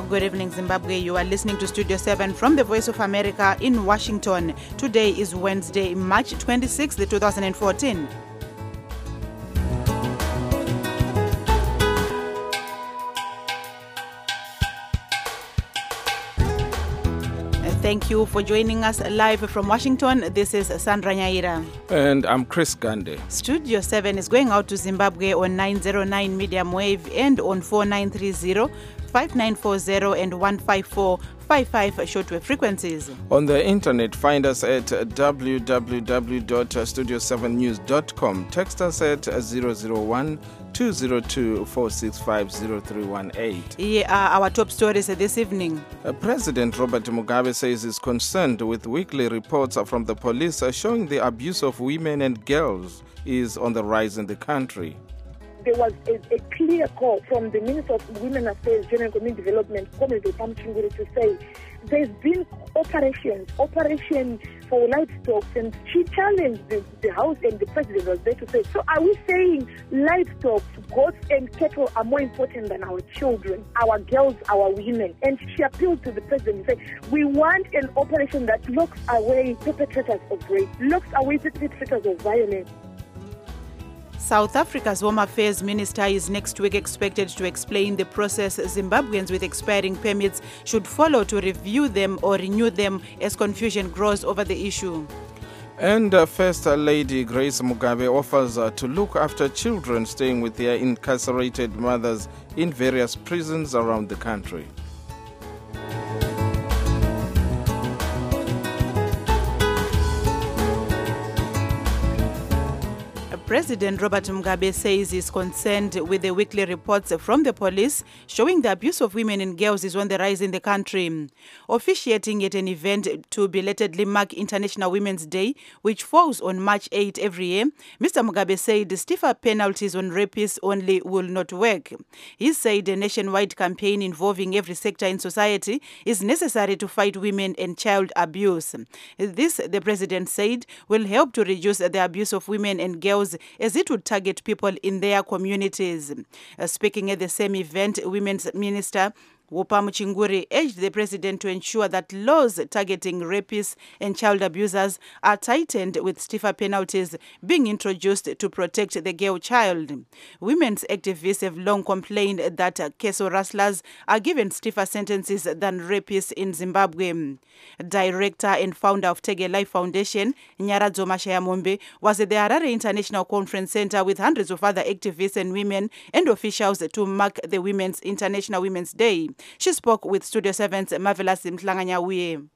Good evening, Zimbabwe. You are listening to Studio 7 from the Voice of America in Washington. Today is Wednesday, March 26, 2014. Thank you for joining us live from Washington. This is Sandra Nyaira. And I'm Chris Gande. Studio 7 is going out to Zimbabwe on 909 medium wave and on 4930, 5940 and 15455 shortwave frequencies. On the internet, find us at www.studio7news.com. Text us at 001-202-465-0318. Here are our top stories this evening. President Robert Mugabe says he's concerned with weekly reports from the police showing the abuse of women and girls is on the rise in the country. There was a clear call from the Minister of Women Affairs, Gender and Community Development, Comrade Wopha Muchinguri, to say there's been operation for livestock, and she challenged the House, and the President was there to say, so are we saying livestock, goats and cattle are more important than our children, our girls, our women? And she appealed to the President and said, we want an operation that locks away perpetrators of rape, locks away perpetrators of violence. South Africa's Home Affairs Minister is next week expected to explain the process Zimbabweans with expiring permits should follow to review them or renew them as confusion grows over the issue. And First Lady Grace Mugabe offers to look after children staying with their incarcerated mothers in various prisons around the country. President Robert Mugabe says he's concerned with the weekly reports from the police showing the abuse of women and girls is on the rise in the country. Officiating at an event to belatedly mark International Women's Day, which falls on March 8 every year, Mr. Mugabe said stiffer penalties on rapists only will not work. He said a nationwide campaign involving every sector in society is necessary to fight women and child abuse. This, the president said, will help to reduce the abuse of women and girls as it would target people in their communities. Speaking at the same event, Women's Minister Wopha Muchinguri urged the president to ensure that laws targeting rapists and child abusers are tightened, with stiffer penalties being introduced to protect the girl child. Women's activists have long complained that Keso rustlers are given stiffer sentences than rapists in Zimbabwe. Director and founder of Tege Life Foundation, Nyaradzo Mashayamombe, was at the Harare International Conference Center with hundreds of other activists and women and officials to mark the International Women's Day. She spoke with Studio 7's Marvelous Mhlanganyauye.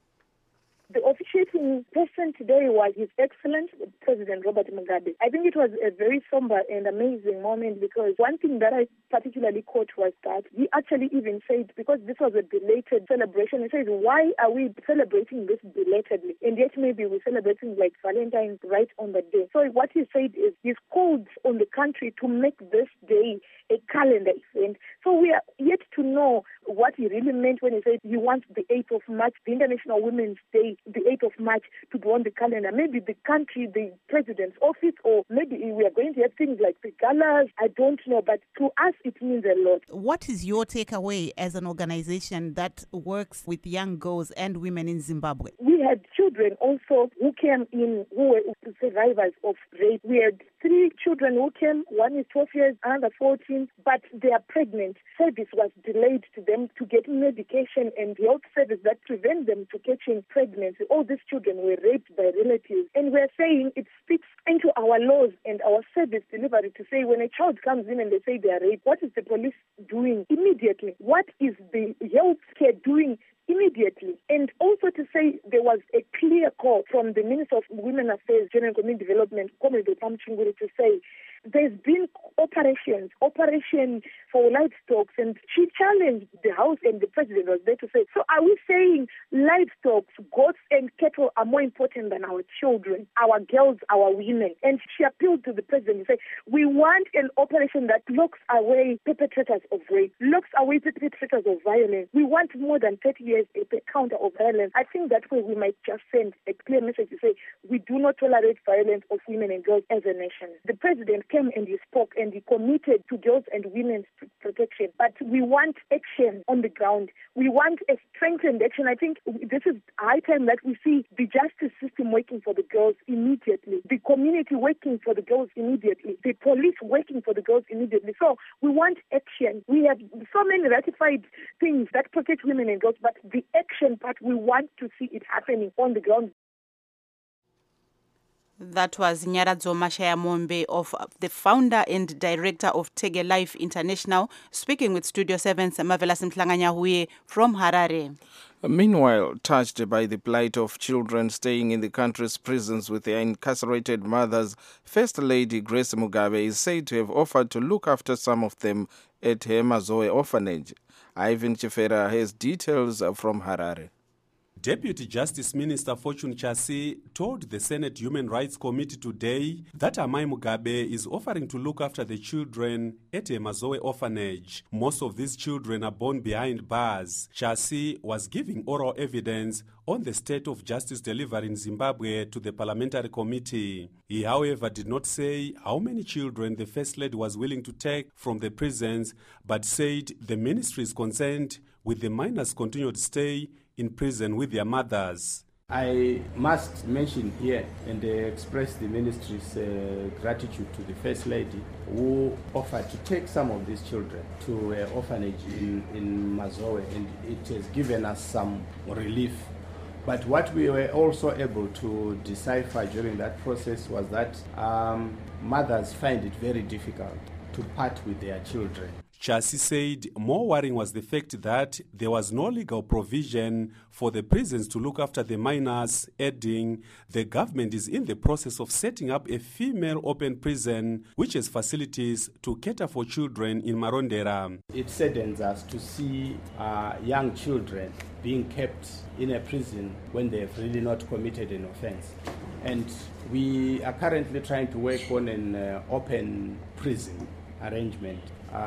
The officiating person today was His Excellency President Robert Mugabe. I think it was a very somber and amazing moment, because one thing that I particularly caught was that he actually even said, because this was a belated celebration, he said, why are we celebrating this belatedly? And yet maybe we're celebrating like Valentine's right on the day. So what he said is he's called on the country to make this day a calendar event. So we are yet to know what he really meant when he said he wants the 8th of March, the International Women's Day, the 8th of March, to go on the calendar. Maybe the country, the president's office, or maybe we are going to have things like the galas. I don't know, but to us it means a lot. What is your takeaway as an organization that works with young girls and women in Zimbabwe? We had children also who came in who were survivors of rape. We had 3 children who came. One is 12 years, another 14, but they are pregnant. Service was delayed to them to get medication and health service that prevent them to catching pregnancy. All these children were raped by relatives. And we're saying it speaks into our laws and our service delivery to say when a child comes in and they say they are raped, what is the police doing immediately? What is the health care doing immediately? And also to say there was a clear call from the Minister of Women Affairs, Gender and Community Development, Comrade Wopha Muchinguri, to say there's been operation for livestock, and she challenged the House, and the President was there to say, so are we saying livestock, goats and cattle are more important than our children, our girls, our women? And she appealed to the President and said, we want an operation that locks away perpetrators of rape, locks away perpetrators of violence. We want more than 30 years a counter of violence. I think that way we might just send a clear message to say we do not tolerate violence of women and girls as a nation. The President came and he spoke and he committed to girls and women's protection. But we want action on the ground. We want a strengthened action. I think this is high time that we see the justice system working for the girls immediately, the community working for the girls immediately, the police working for the girls immediately. So we want action. We have so many ratified things that protect women and girls, but the action part, we want to see it happening on the ground. That was Nyaradzo Mashaya-Mombe, of the founder and director of Tege Life International, speaking with Studio 7's Marvelous Mtlanganyahuye from Harare. Meanwhile, touched by the plight of children staying in the country's prisons with their incarcerated mothers, First Lady Grace Mugabe is said to have offered to look after some of them at her Mazoe orphanage. Ivan Chifera has details from Harare. Deputy Justice Minister Fortune Chasi told the Senate Human Rights Committee today that Amai Mugabe is offering to look after the children at a Mazoe orphanage. Most of these children are born behind bars. Chasi was giving oral evidence on the state of justice delivery in Zimbabwe to the parliamentary committee. He, however, did not say how many children the First Lady was willing to take from the prisons, but said the ministry is concerned with the minors' continued stay in prison with their mothers. I must mention here and express the ministry's gratitude to the First Lady, who offered to take some of these children to an orphanage in Mazoe, and it has given us some relief. But what we were also able to decipher during that process was that mothers find it very difficult to part with their children. Chasi said more worrying was the fact that there was no legal provision for the prisons to look after the minors, adding the government is in the process of setting up a female open prison which has facilities to cater for children in Marondera. It saddens us to see young children being kept in a prison when they have really not committed an offense. And we are currently trying to work on an open prison arrangement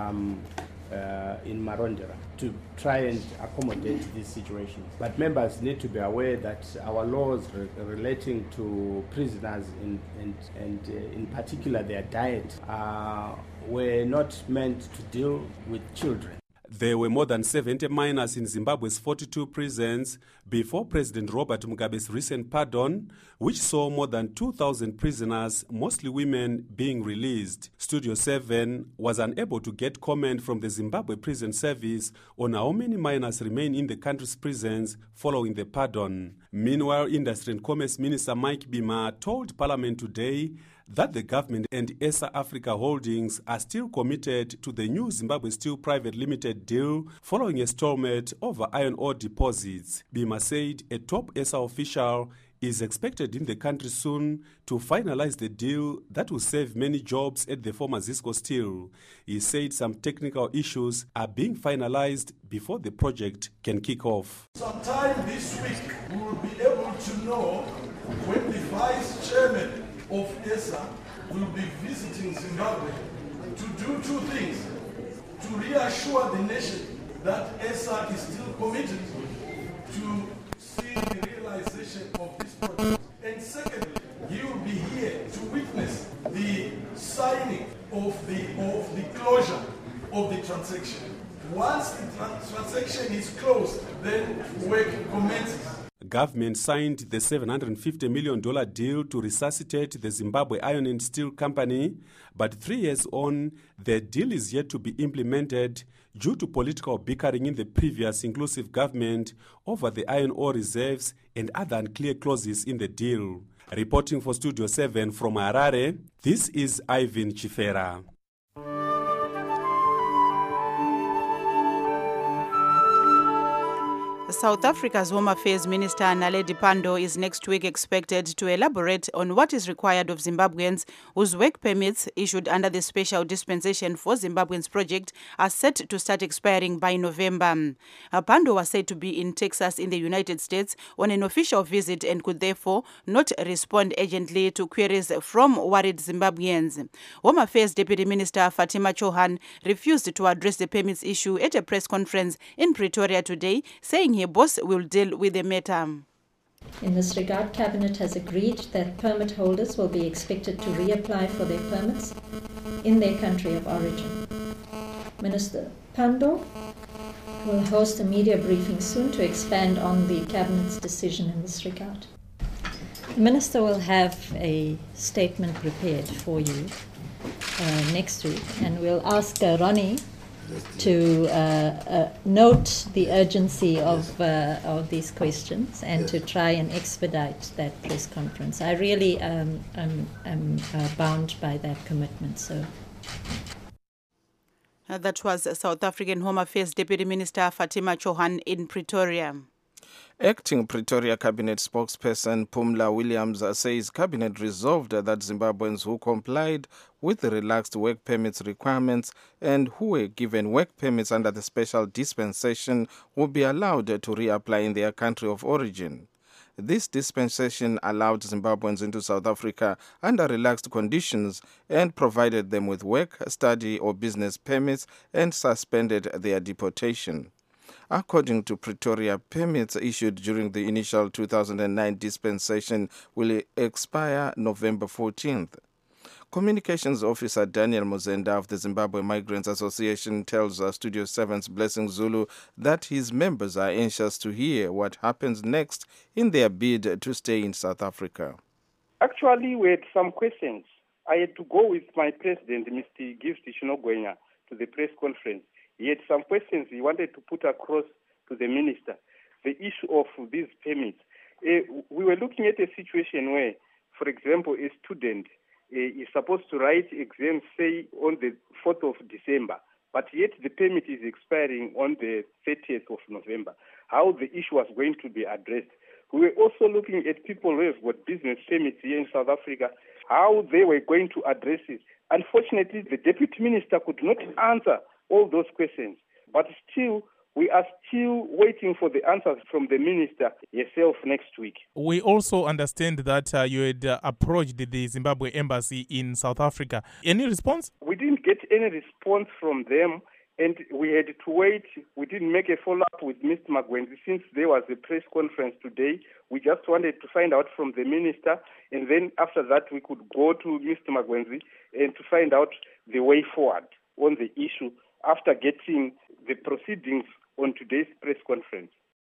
in Marondera to try and accommodate this situation. But members need to be aware that our laws relating to prisoners and in particular their diet were not meant to deal with children. There were more than 70 minors in Zimbabwe's 42 prisons before President Robert Mugabe's recent pardon, which saw more than 2,000 prisoners, mostly women, being released. Studio 7 was unable to get comment from the Zimbabwe Prison Service on how many minors remain in the country's prisons following the pardon. Meanwhile, Industry and Commerce Minister Mike Bima told Parliament today that the government and ESA Africa Holdings are still committed to the new Zimbabwe Steel Private Limited deal following a stalemate over iron ore deposits. Bima said a top ESA official is expected in the country soon to finalize the deal that will save many jobs at the former Zisco Steel. He said some technical issues are being finalized before the project can kick off. Sometime this week we will be able to know when the vice chairman of ESA will be visiting Zimbabwe to do two things: to reassure the nation that ESA is still committed to see the realization of this project, and secondly, he will be here to witness the signing of the closure of the transaction. Once the transaction is closed, then work commences. Government signed the $750 million deal to resuscitate the Zimbabwe Iron and Steel Company, but 3 years on, the deal is yet to be implemented due to political bickering in the previous inclusive government over the iron ore reserves and other unclear clauses in the deal. Reporting for Studio 7 from Harare, this is Ivan Chifera. South Africa's Home Affairs Minister Naledi Pandor is next week expected to elaborate on what is required of Zimbabweans whose work permits issued under the Special Dispensation for Zimbabweans project are set to start expiring by November. Pandor was said to be in Texas in the United States on an official visit and could therefore not respond urgently to queries from worried Zimbabweans. Home Affairs Deputy Minister Fatima Chauhan refused to address the permits issue at a press conference in Pretoria today, saying her boss will deal with the matter. In this regard, Cabinet has agreed that permit holders will be expected to reapply for their permits in their country of origin. Minister Pandor will host a media briefing soon to expand on the Cabinet's decision in this regard. The Minister will have a statement prepared for you next week, and we'll ask Ronnie to note the urgency of these questions and to try and expedite that press conference. I really am bound by that commitment. So. That was South African Home Affairs Deputy Minister Fatima Chauhan in Pretoria. Acting Pretoria Cabinet spokesperson Pumla Williams says Cabinet resolved that Zimbabweans who complied with the relaxed work permits requirements and who were given work permits under the special dispensation will be allowed to reapply in their country of origin. This dispensation allowed Zimbabweans into South Africa under relaxed conditions and provided them with work, study or business permits and suspended their deportation. According to Pretoria, permits issued during the initial 2009 dispensation will expire November 14th. Communications Officer Daniel Muzenda of the Zimbabwe Migrants Association tells Studio 7's Blessing Zulu that his members are anxious to hear what happens next in their bid to stay in South Africa. Actually, we had some questions. I had to go with my president, Mr. Gift Shinogwenya, to the press conference. He had some questions he wanted to put across to the minister. The issue of these permits. We were looking at a situation where, for example, a student is supposed to write exams, say, on the 4th of December, but yet the permit is expiring on the 30th of November. How the issue was going to be addressed. We were also looking at people who have got business permits here in South Africa, how they were going to address it. Unfortunately, the deputy minister could not answer all those questions, but still, we are still waiting for the answers from the minister herself next week. We also understand that you had approached the Zimbabwe embassy in South Africa. Any response? We didn't get any response from them, and we had to wait. We didn't make a follow-up with Mr. Magwenzi since there was a press conference today. We just wanted to find out from the minister, and then after that we could go to Mr. Magwenzi and to find out the way forward on the issue after getting the proceedings on today's press conference.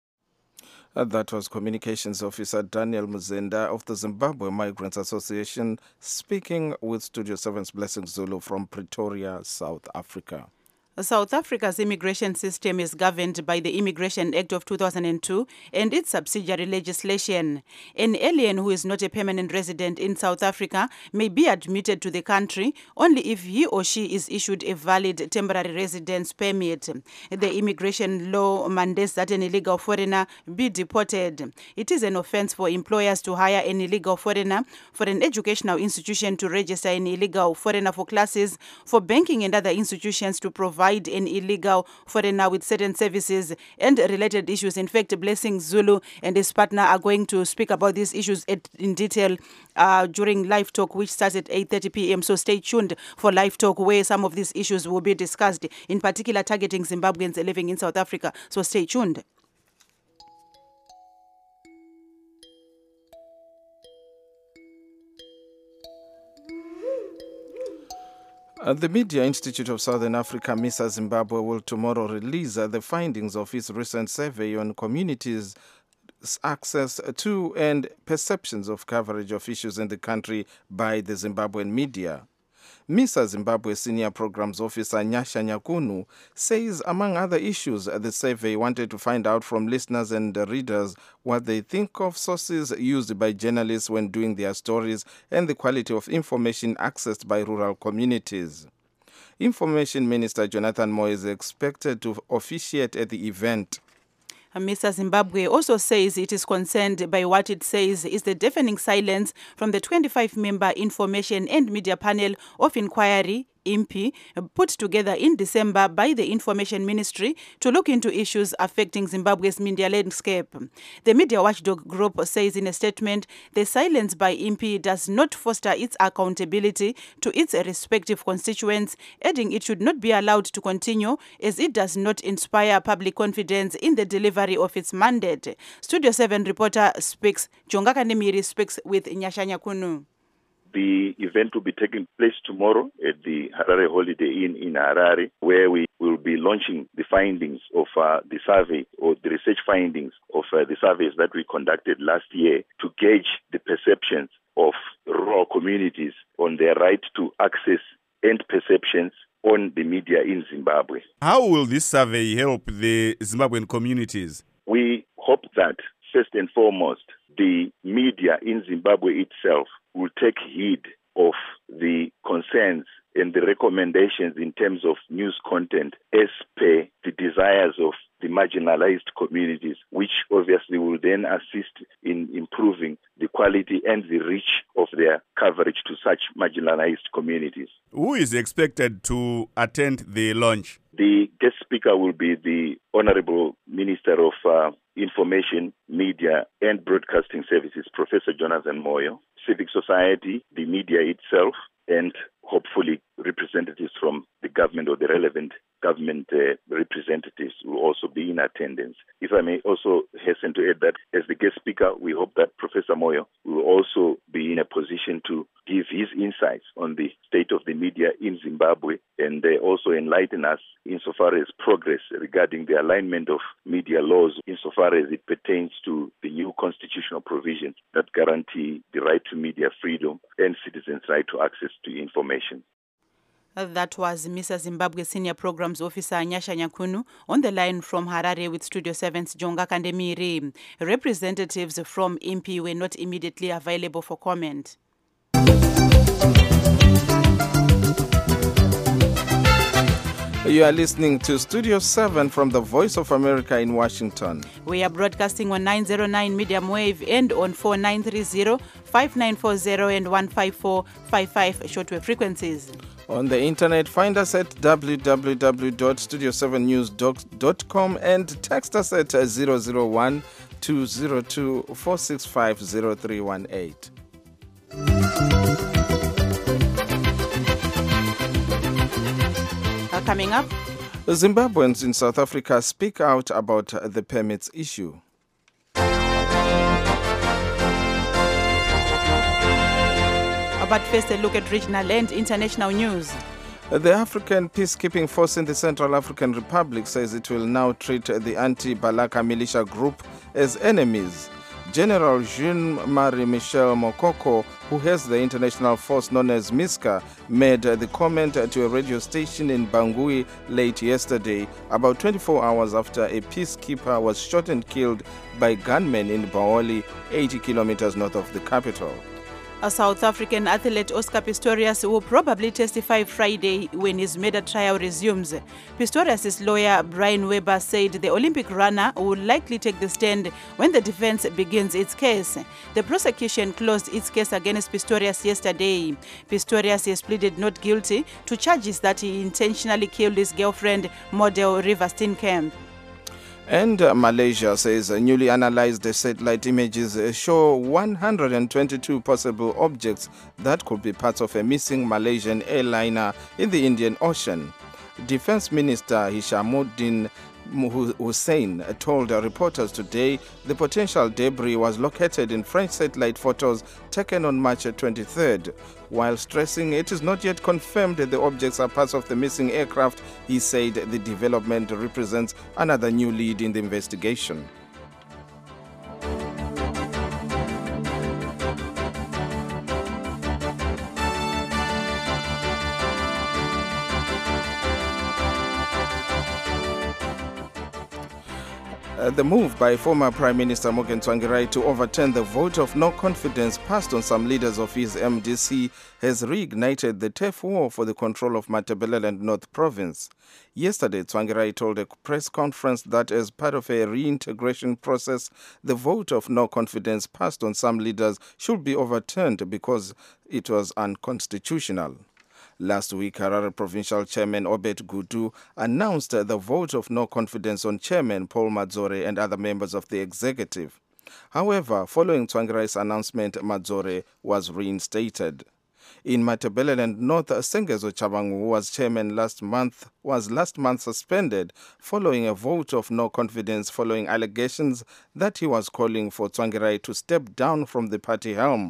That was Communications Officer Daniel Muzenda of the Zimbabwe Migrants Association speaking with Studio 7's Blessing Zulu from Pretoria, South Africa. South Africa's immigration system is governed by the Immigration Act of 2002 and its subsidiary legislation. An alien who is not a permanent resident in South Africa may be admitted to the country only if he or she is issued a valid temporary residence permit. The immigration law mandates that an illegal foreigner be deported. It is an offense for employers to hire an illegal foreigner, for an educational institution to register an illegal foreigner for classes, for banking and other institutions to provide an illegal foreigner with certain services and related issues. In fact, Blessing Zulu and his partner are going to speak about these issues in detail during Live Talk, which starts at 8:30 p.m. So stay tuned for Live Talk, where some of these issues will be discussed, in particular targeting Zimbabweans living in South Africa. So stay tuned. The Media Institute of Southern Africa, MISA Zimbabwe, will tomorrow release the findings of its recent survey on communities' access to and perceptions of coverage of issues in the country by the Zimbabwean media. MISA Zimbabwe Senior Programs Officer Nyasha Nyakunu says, among other issues, the survey wanted to find out from listeners and readers what they think of sources used by journalists when doing their stories and the quality of information accessed by rural communities. Information Minister Jonathan Moore is expected to officiate at the event. Mr. Zimbabwe also says it is concerned by what it says is the deafening silence from the 25-member Information and Media Panel of Inquiry, IMPI, put together in December by the Information Ministry to look into issues affecting Zimbabwe's media landscape. The media watchdog group says in a statement, the silence by IMPI does not foster its accountability to its respective constituents, adding it should not be allowed to continue as it does not inspire public confidence in the delivery of its mandate. Studio 7 reporter speaks, Jonga Kanemiri speaks with Nyasha Nyakunu. The event will be taking place tomorrow at the Harare Holiday Inn in Harare, where we will be launching the findings of the survey, or the research findings of the surveys that we conducted last year, to gauge the perceptions of rural communities on their right to access and perceptions on the media in Zimbabwe. How will this survey help the Zimbabwean communities? We hope that, first and foremost, the media in Zimbabwe itself will take heed of the concerns and the recommendations in terms of news content as per the desires of the marginalized communities, which obviously will then assist in improving the quality and the reach of their coverage to such marginalized communities. Who is expected to attend the launch? The guest speaker will be the Honorable Minister of Information, Media and Broadcasting Services, Professor Jonathan Moyo, civil society, the media itself, and hopefully representatives from the government or the relevant government representatives will also be in attendance. If I may also hasten to add that as the guest speaker, we hope that Professor Moyo will also be in a position to give his insights on the state of the media in Zimbabwe, and also enlighten us insofar as progress regarding the alignment of media laws insofar as it pertains to the new constitutional provisions that guarantee the right to media freedom and citizens' right to access to information. That was Mr. Zimbabwe Senior Programs Officer Nyasha Nyakunu on the line from Harare with Studio 7's Jonga Kandemiri. Representatives from IMPI were not immediately available for comment. You are listening to Studio 7 from the Voice of America in Washington. We are broadcasting on 909 medium wave and on 4930, 5940 and 15455 shortwave frequencies. On the internet, find us at www.studio7news.com and text us at 001-202-465-0318. Coming up, Zimbabweans in South Africa speak out about the permits issue. But first, a look at regional and international news. The African Peacekeeping Force in the Central African Republic says it will now treat the anti-Balaka militia group as enemies. General Jean-Marie Michel Mokoko, who heads the international force known as MISCA, made the comment to a radio station in Bangui late yesterday, about 24 hours after a peacekeeper was shot and killed by gunmen in Baoli, 80 kilometers north of the capital. A South African athlete, Oscar Pistorius, will probably testify Friday when his murder trial resumes. Pistorius' lawyer, Brian Weber, said the Olympic runner will likely take the stand when the defense begins its case. The prosecution closed its case against Pistorius yesterday. Pistorius has pleaded not guilty to charges that he intentionally killed his girlfriend, model Riva Steenkamp. And Malaysia says newly analyzed satellite images show 122 possible objects that could be parts of a missing Malaysian airliner in the Indian Ocean. Defense Minister Hishamuddin Hussein told reporters today the potential debris was located in French satellite photos taken on March 23rd. While stressing it is not yet confirmed that the objects are parts of the missing aircraft, he said the development represents another new lead in the investigation. The move by former Prime Minister Morgan Tsvangirai to overturn the vote of no confidence passed on some leaders of his MDC has reignited the turf war for the control of Matabeleland North Province. Yesterday, Tsvangirai told a press conference that as part of a reintegration process, the vote of no confidence passed on some leaders should be overturned because it was unconstitutional. Last week, Harare Provincial Chairman Obed Gudu announced the vote of no confidence on Chairman Paul Madzore and other members of the executive. However, following Tsvangirai's announcement, Madzore was reinstated. In Matabeleland North, Sengezo Chabangu, who was chairman last month suspended following a vote of no confidence following allegations that he was calling for Tsvangirai to step down from the party helm.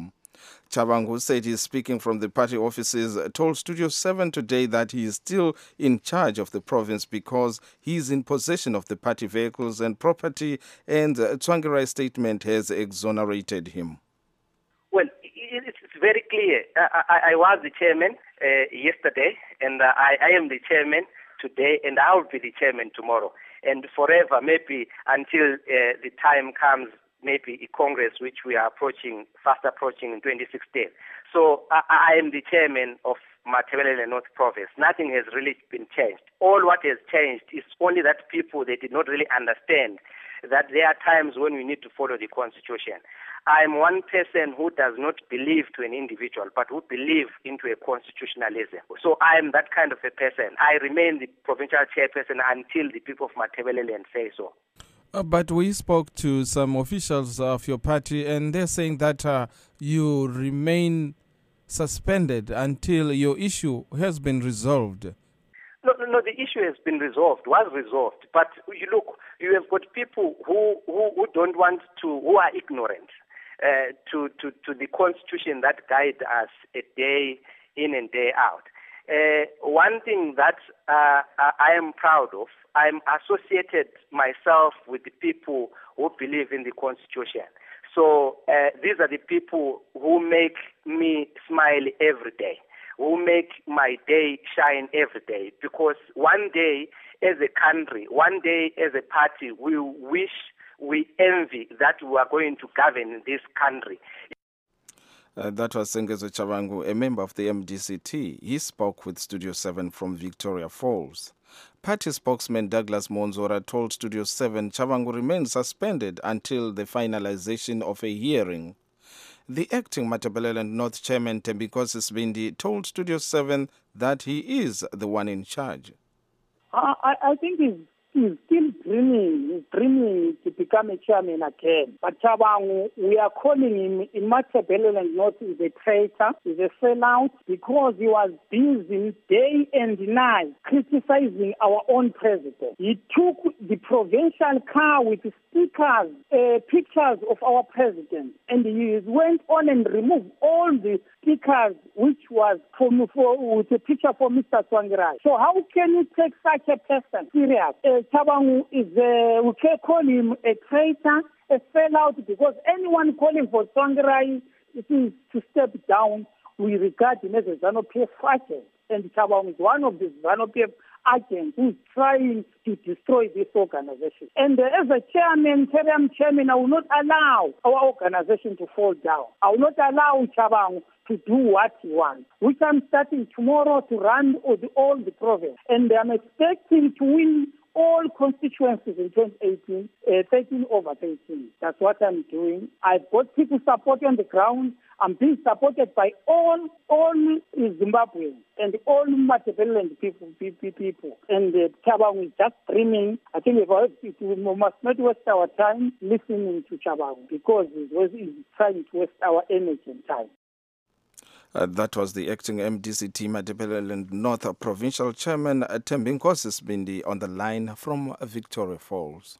Chabangu said he's speaking from the party offices, told Studio 7 today that he is still in charge of the province because he is in possession of the party vehicles and property, and Tsvangirai's statement has exonerated him. Well, it's very clear. I was the chairman yesterday, and I am the chairman today, and I will be the chairman tomorrow. And forever, maybe until the time comes, maybe a Congress, which we are fast approaching in 2016. So I am the chairman of Matabeleland North Province. Nothing has really been changed. All what has changed is only that people, they did not really understand that there are times when we need to follow the Constitution. I am one person who does not believe to an individual, but who believes into a constitutionalism. So I am that kind of a person. I remain the provincial chairperson until the people of Matabeleland say so. But we spoke to some officials of your party, and they're saying that you remain suspended until your issue has been resolved. No, the issue has been was resolved. But you look, you have got people who don't want to, who are ignorant to the Constitution that guide us a day in and day out. One thing that I am proud of, I'm associated myself with the people who believe in the Constitution. So these are the people who make me smile every day, who make my day shine every day. Because one day as a country, one day as a party, we envy that we are going to govern this country. That was Sengezo Chabangu, a member of the MDCT. He spoke with Studio 7 from Victoria Falls. Party spokesman Douglas Monzora told Studio 7 Chabangu remains suspended until the finalization of a hearing. The acting Matabeleland North Chairman Thembinkosi Sibindi told Studio 7 that he is the one in charge. I think he's still dreaming to become a chairman again. But Chabangu, we are calling him in Matabeleland North is a traitor, is a sellout, because he was busy day and night criticizing our own president. He took the provincial car with stickers, pictures of our president, and he went on and removed all the stickers which was with a picture for Mr. Tsvangirai. So how can you take such a person serious? Chabangu is, we can call him a traitor, a sellout, because anyone calling for Tsvangirai to step down, we regard him as a ZANU-PF agent. And Chabangu is one of these ZANU-PF agents who is trying to destroy this organization. And as a chairman, I will not allow our organization to fall down. I will not allow Chabangu to do what he wants, which I'm starting tomorrow to run all the province. And I'm expecting to win all constituencies in 2018, 13 over 13. That's what I'm doing. I've got people support on the ground. I'm being supported by all Zimbabweans and all Matabeleland people. And Chabangu is just dreaming. I think we must not waste our time listening to Chabangu, because he's trying to waste our energy and time. That was the acting MDCT Matabeleland North Provincial Chairman Thembinkosi Sibindi on the line from Victoria Falls.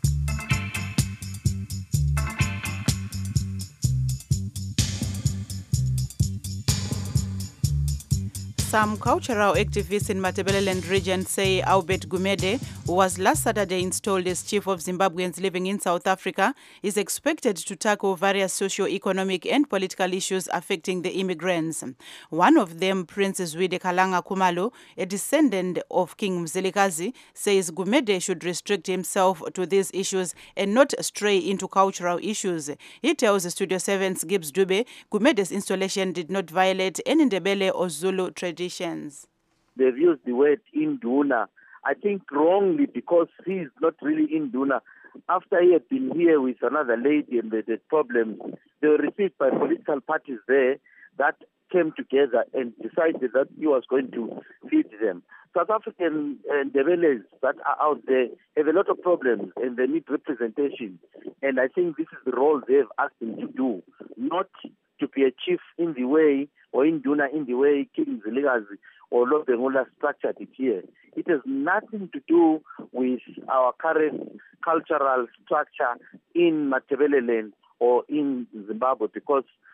Some cultural activists in Matabeleland region say Albert Gumede, who was last Saturday installed as chief of Zimbabweans living in South Africa, is expected to tackle various socio-economic and political issues affecting the immigrants. One of them, Prince Zwide Kalanga Kumalo, a descendant of King Mzilikazi, says Gumede should restrict himself to these issues and not stray into cultural issues. He tells Studio 7's Gibbs Dube Gumede's installation did not violate any Ndebele or Zulu traditions. They've used the word Induna, I think wrongly, because he is not really Induna. After he had been here with another lady and they had problems, they were received by political parties there that came together and decided that he was going to feed them. South African Ndebeles that are out there have a lot of problems and they need representation. And I think this is the role they've asked him to do, not to be a chief in the way or Induna in the way King Mzilikazi or Lord Bengola structured it here. It has nothing to do with our current cultural structure in Matabeleland or in Zimbabwe, because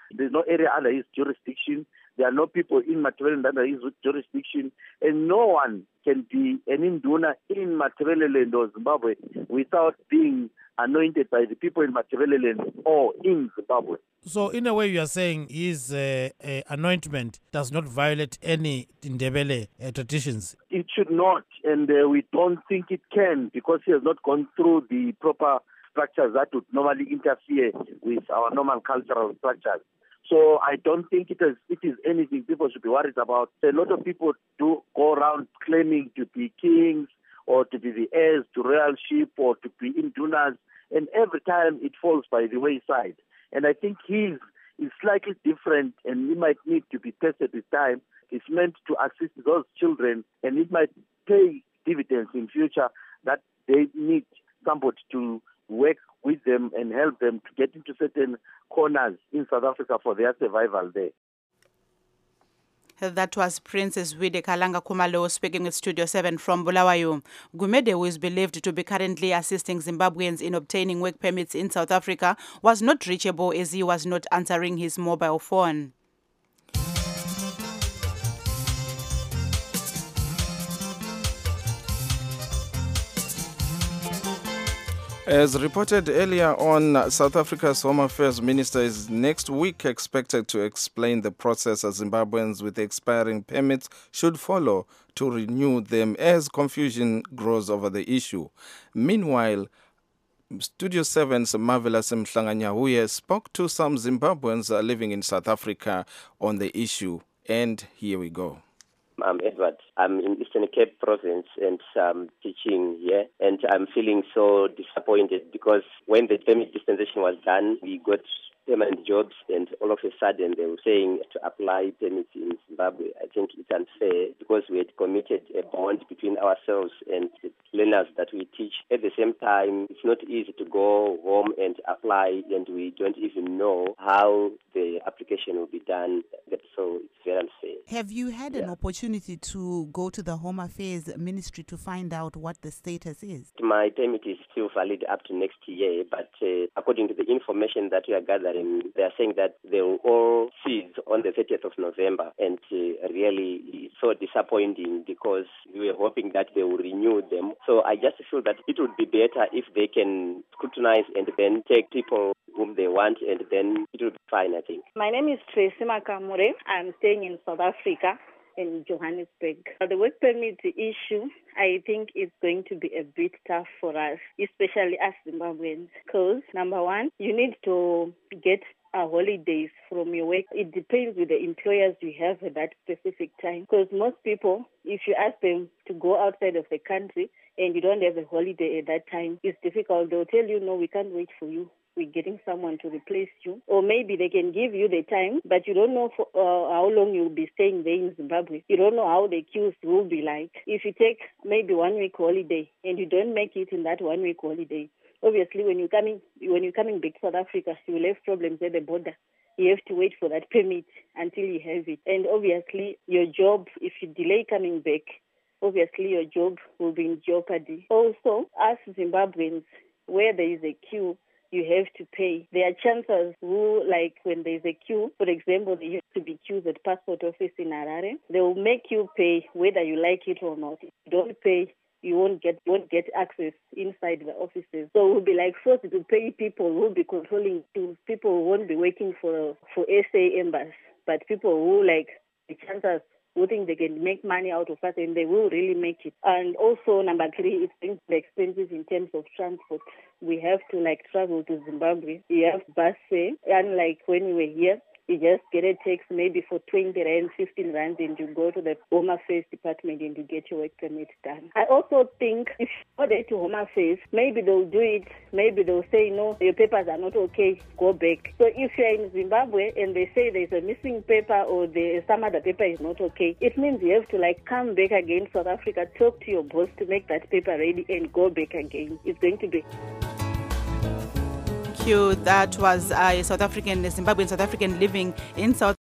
There's no area under his jurisdiction. There are no people in Matabeleland under his jurisdiction. And no one can be an Induna in Matabeleland or Zimbabwe without being anointed by the people in Matabeleland or in Zimbabwe. So in a way you are saying his anointment does not violate any Ndebele traditions? It should not, and we don't think it can, because he has not gone through the proper structures that would normally interfere with our normal cultural structures. So I don't think it is anything people should be worried about. A lot of people do go around claiming to be kings or to be the heirs to royalship or to be Indunas, and every time it falls by the wayside. And I think his is slightly different, and he might need to be tested with time. It's meant to assist those children, and it might pay dividends in future that they need somebody to work with them and help them to get into certain corners in South Africa for their survival there. That was Princess Zwide Kalanga Kumalo speaking with Studio 7 from Bulawayo. Gumede, who is believed to be currently assisting Zimbabweans in obtaining work permits in South Africa, was not reachable as he was not answering his mobile phone. As reported earlier on, South Africa's Home Affairs Minister is next week expected to explain the process as Zimbabweans with expiring permits should follow to renew them as confusion grows over the issue. Meanwhile, Studio 7's Marvelous Mhlanganyahuye spoke to some Zimbabweans living in South Africa on the issue, and here we go. I'm Edward. I'm in Eastern Cape Province and I'm teaching here, and I'm feeling so disappointed because when the permit dispensation was done, we got permanent jobs, and all of a sudden they were saying to apply permits in Zimbabwe. I think it's unfair because we had committed a bond between ourselves and the learners that we teach. At the same time, it's not easy to go home and apply, and we don't even know how the application will be done. So it's very unfair. Have you had an opportunity to go to the Home Affairs Ministry to find out what the status is? My permit is still valid up to next year, but according to the information that we are gathering, they are saying that they will all cease on the 30th of November, and really it's so disappointing because we were hoping that they will renew them. So I just feel that it would be better if they can scrutinize and then take people whom they want, and then it will be fine, I think. My name is Tracy Makamure. I'm staying in South Africa, in Johannesburg. The work permit issue, I think, is going to be a bit tough for us, especially as Zimbabweans, because, number one, you need to get holidays from your work. It depends with the employers you have at that specific time, because most people, if you ask them to go outside of the country and you don't have a holiday at that time, it's difficult. They'll tell you, no, we can't wait for you. We're getting someone to replace you. Or maybe they can give you the time, but you don't know for, how long you'll be staying there in Zimbabwe. You don't know how the queues will be like. If you take maybe 1 week holiday and you don't make it in that 1 week holiday, obviously when you're coming back to South Africa, you will have problems at the border. You have to wait for that permit until you have it. And obviously your job, if you delay coming back, obviously your job will be in jeopardy. Also, as Zimbabweans, where there is a queue, you have to pay. There are chances who, like when there's a queue, for example, there used to be queues at passport office in Harare. They will make you pay whether you like it or not. If you don't pay, you won't get access inside the offices. So we'll be like forced to pay people who will be controlling queues. People who won't be working for SA embassy, but people who like the chances who think they can make money out of us, and they will really make it. And also, number 3, it's going to be expensive in terms of transport. We have to travel to Zimbabwe. You have bus fare, unlike when we were here. You just get a taxi maybe for 20 rand, 15 rand, and you go to the Home Affairs department and you get your work permit done. I also think if you go there to Home Affairs, maybe they'll do it. Maybe they'll say, no, your papers are not okay, go back. So if you're in Zimbabwe and they say there's a missing paper or some other paper is not okay, it means you have to come back again to South Africa, talk to your boss to make that paper ready and go back again. It's going to be... That was a Zimbabwean South African living in South